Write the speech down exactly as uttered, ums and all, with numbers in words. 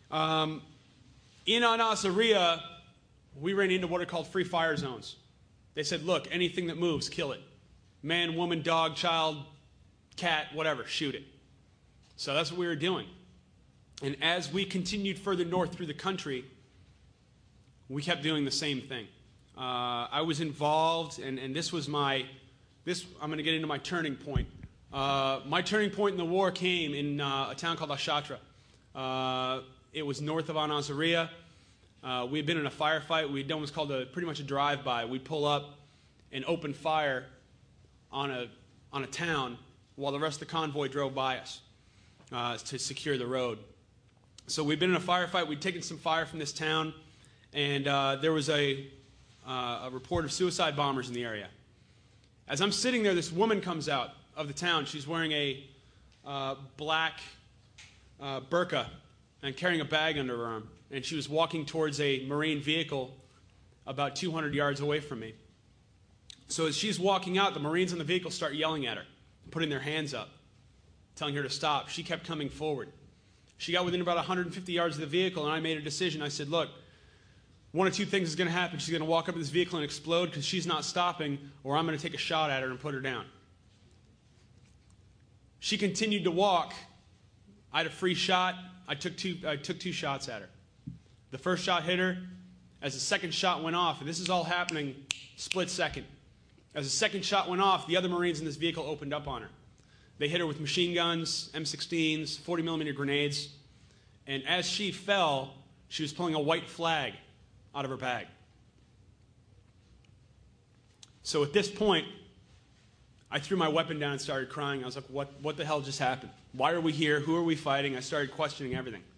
Um, in Anasaria, we ran into what are called free fire zones. They said, look, anything that moves, kill it. Man, woman, dog, child, cat, whatever, shoot it. So that's what we were doing. And as we continued further north through the country, we kept doing the same thing. Uh, I was involved, and, and this was my, this, I'm going to get into my turning point. Uh, my turning point in the war came in uh, a town called Ashatra. Uh, it was north of Anasaria. Uh, we had been in a firefight. We had done what's called a, pretty much a drive-by. We'd pull up and open fire on a, on a town while the rest of the convoy drove by us uh, to secure the road. So we'd been in a firefight. We'd taken some fire from this town, and uh, there was a, uh, a report of suicide bombers in the area. As I'm sitting there, this woman comes out of the town. She's wearing a uh, black uh, burqa and carrying a bag under her arm. And she was walking towards a Marine vehicle about two hundred yards away from me. So as she's walking out, the Marines in the vehicle start yelling at her, putting their hands up, telling her to stop. She kept coming forward. She got within about one hundred fifty yards of the vehicle, and I made a decision. I said, look, one of two things is going to happen. She's going to walk up to this vehicle and explode because she's not stopping, or I'm going to take a shot at her and put her down. She continued to walk. I had a free shot. I took two, I took two shots at her. The first shot hit her. As the second shot went off, and this is all happening split second. As the second shot went off, the other Marines in this vehicle opened up on her. They hit her with machine guns, M sixteens, forty millimeter grenades. And as she fell, she was pulling a white flag out of her bag. So at this point, I threw my weapon down and started crying. I was like, what, what the hell just happened? Why are we here? Who are we fighting? I started questioning everything.